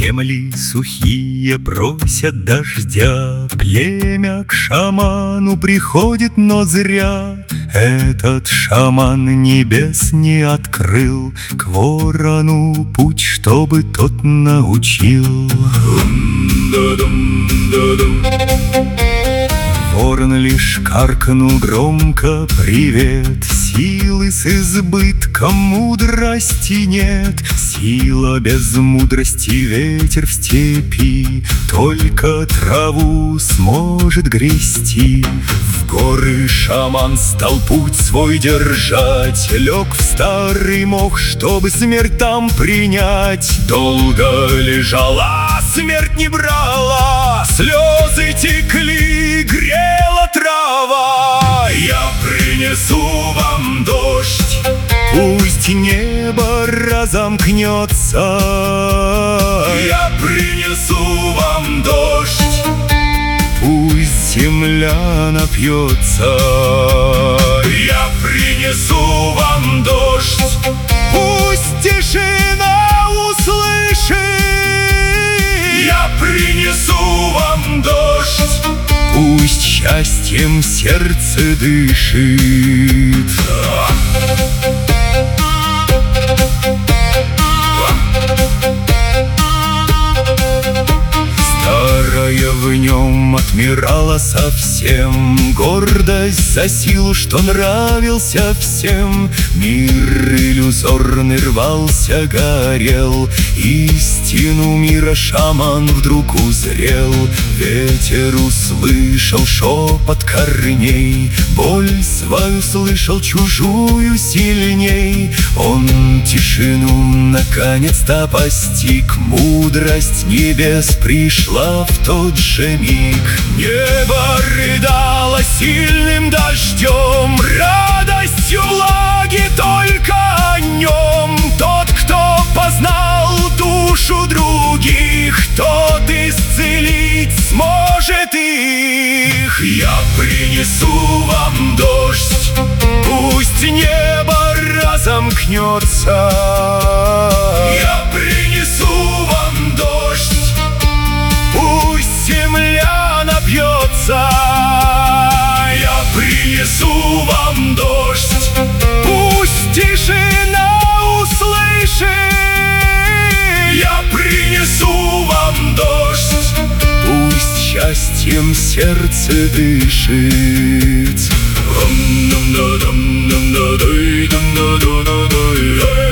Земли сухие просят дождя, племя к шаману приходит, но зря. Этот шаман небес не открыл, к ворону путь, чтобы тот научил. Ворон лишь каркнул громко: привет. Силы с избытком, мудрости нет. Сила без мудрости, ветер в степи только траву сможет грести. В горы шаман стал путь свой держать, лег в старый мох, чтобы смерть там принять. Долго лежала, смерть не брала, слезы текли, грела трава. Я принесу вам дождь, пусть небо разомкнется. Я принесу вам дождь, пусть земля напьется. Я принесу вам дождь, пусть тишина услышит. Я принесу вам дождь, пусть счастьем сердце дышит. Старая в нем отмирала совсем, гордость за силу, что нравился всем. Мир иллюзорный рвался, горел, истину мира шаман вдруг узрел. Ветер услышал шепот корней, боль свою слышал чужую сильней. Он тишину наконец-то постиг, мудрость небес пришла в тот же миг. Небо рыдало сильным дождем, радостью влаги только о нем. Тот, кто познал душу других, тот исцелить сможет их. Я принесу вам дождь, пусть небо разомкнется. Я принесу вам дождь, пусть земля напьется. Я принесу вам дождь, пусть тишина услышит. Я принесу вам дождь, пусть счастьем сердце дышит.